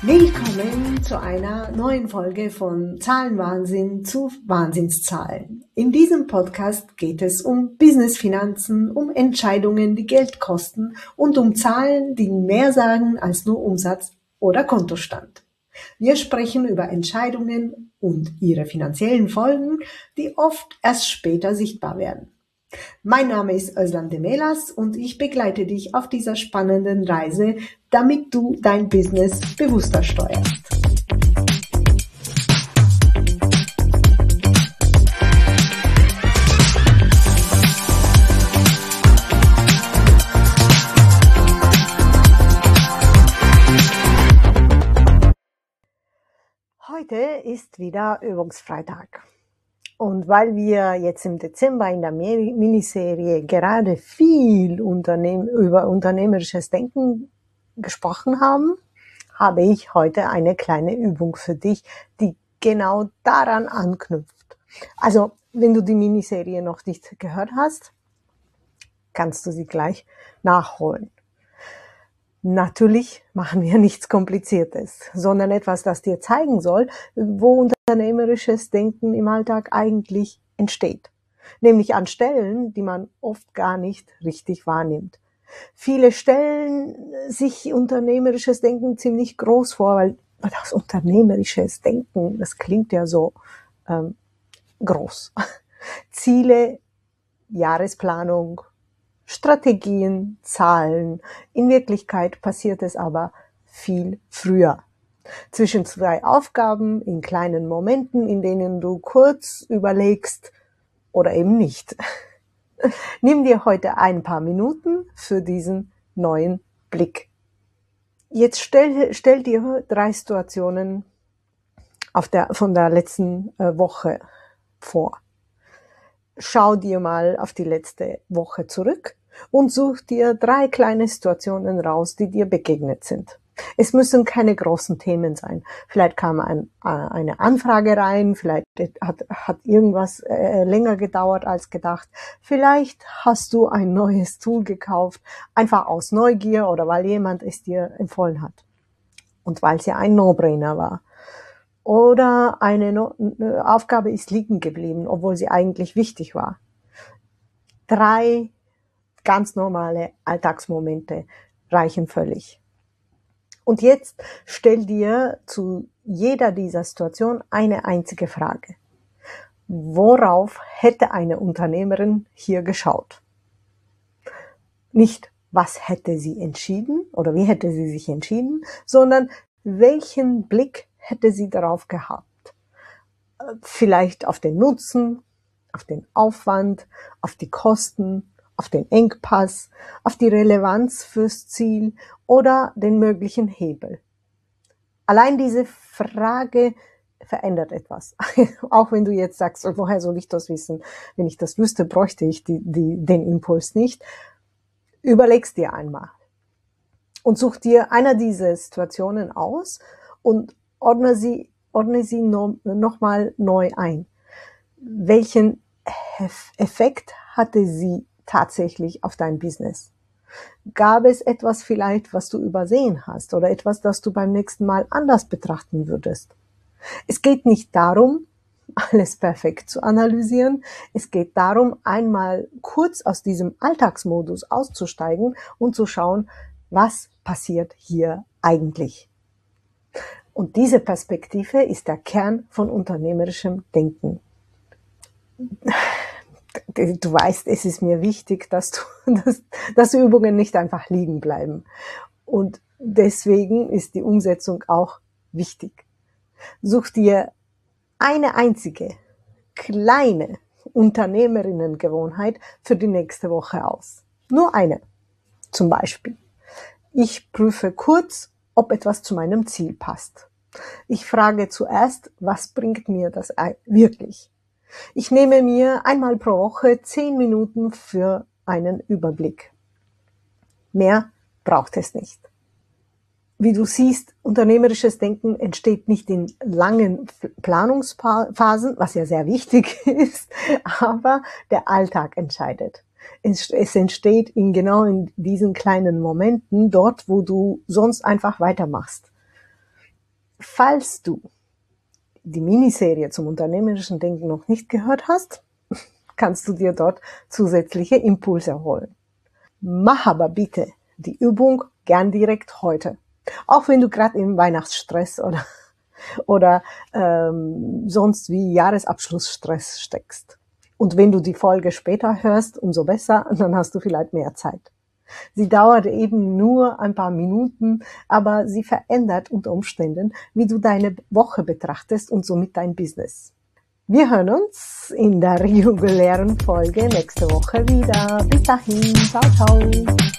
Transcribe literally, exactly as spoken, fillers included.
Willkommen zu einer neuen Folge von Zahlenwahnsinn zu Wahnsinnszahlen. In diesem Podcast geht es um Business-Finanzen, um Entscheidungen, die Geld kosten und um Zahlen, die mehr sagen als nur Umsatz oder Kontostand. Wir sprechen über Entscheidungen und ihre finanziellen Folgen, die oft erst später sichtbar werden. Mein Name ist Özlem Demelas und ich begleite dich auf dieser spannenden Reise, damit du dein Business bewusster steuerst. Heute ist wieder Übungsfreitag. Und weil wir jetzt im Dezember in der Miniserie gerade viel Unternehm- über unternehmerisches Denken gesprochen haben, habe ich heute eine kleine Übung für dich, die genau daran anknüpft. Also, wenn du die Miniserie noch nicht gehört hast, kannst du sie gleich nachholen. Natürlich machen wir nichts Kompliziertes, sondern etwas, das dir zeigen soll, wo unternehmerisches Denken im Alltag eigentlich entsteht. Nämlich an Stellen, die man oft gar nicht richtig wahrnimmt. Viele stellen sich unternehmerisches Denken ziemlich groß vor, weil das unternehmerisches Denken, das klingt ja so ähm, groß. Ziele, Jahresplanung, Strategien, Zahlen. In Wirklichkeit passiert es aber viel früher. Zwischen zwei Aufgaben, in kleinen Momenten, in denen du kurz überlegst oder eben nicht. Nimm dir heute ein paar Minuten für diesen neuen Blick. Jetzt stell, stell dir drei Situationen auf der, von der letzten äh, Woche vor. Schau dir mal auf die letzte Woche zurück und such dir drei kleine Situationen raus, die dir begegnet sind. Es müssen keine großen Themen sein. Vielleicht kam ein, eine Anfrage rein, vielleicht hat, hat irgendwas äh, länger gedauert als gedacht. Vielleicht hast du ein neues Tool gekauft, einfach aus Neugier oder weil jemand es dir empfohlen hat und weil es ja ein No-Brainer war. Oder eine no- Aufgabe ist liegen geblieben, obwohl sie eigentlich wichtig war. Drei ganz normale Alltagsmomente reichen völlig. Und jetzt stell dir zu jeder dieser Situationen eine einzige Frage. Worauf hätte eine Unternehmerin hier geschaut? Nicht, was hätte sie entschieden oder wie hätte sie sich entschieden, sondern welchen Blick hätte sie darauf gehabt? Vielleicht auf den Nutzen, auf den Aufwand, auf die Kosten, auf den Engpass, auf die Relevanz fürs Ziel oder den möglichen Hebel. Allein diese Frage verändert etwas. Auch wenn du jetzt sagst, woher soll ich das wissen? Wenn ich das wüsste, bräuchte ich die, die, den Impuls nicht. Überleg's dir einmal und such dir einer dieser Situationen aus und ordne sie, ordne sie no, nochmal neu ein. Welchen Effekt hatte sie tatsächlich auf dein Business? Gab es etwas vielleicht, was du übersehen hast oder etwas, das du beim nächsten Mal anders betrachten würdest? Es geht nicht darum, alles perfekt zu analysieren. Es geht darum, einmal kurz aus diesem Alltagsmodus auszusteigen und zu schauen, was passiert hier eigentlich. Und diese Perspektive ist der Kern von unternehmerischem Denken. Du weißt, es ist mir wichtig, dass, du, dass, dass Übungen nicht einfach liegen bleiben. Und deswegen ist die Umsetzung auch wichtig. Such dir eine einzige, kleine Unternehmerinnengewohnheit für die nächste Woche aus. Nur eine. Zum Beispiel, ich prüfe kurz, ob etwas zu meinem Ziel passt. Ich frage zuerst, was bringt mir das wirklich? Ich nehme mir einmal pro Woche zehn Minuten für einen Überblick. Mehr braucht es nicht. Wie du siehst, unternehmerisches Denken entsteht nicht in langen Planungsphasen, was ja sehr wichtig ist, aber der Alltag entscheidet. Es entsteht in genau in diesen kleinen Momenten, dort, wo du sonst einfach weitermachst. Falls du die Miniserie zum unternehmerischen Denken noch nicht gehört hast, kannst du dir dort zusätzliche Impulse holen. Mach aber bitte die Übung gern direkt heute. Auch wenn du gerade im Weihnachtsstress oder, oder ähm, sonst wie Jahresabschlussstress steckst. Und wenn du die Folge später hörst, umso besser, dann hast du vielleicht mehr Zeit. Sie dauert eben nur ein paar Minuten, aber sie verändert unter Umständen, wie du deine Woche betrachtest und somit dein Business. Wir hören uns in der regulären Folge nächste Woche wieder. Bis dahin, ciao, ciao.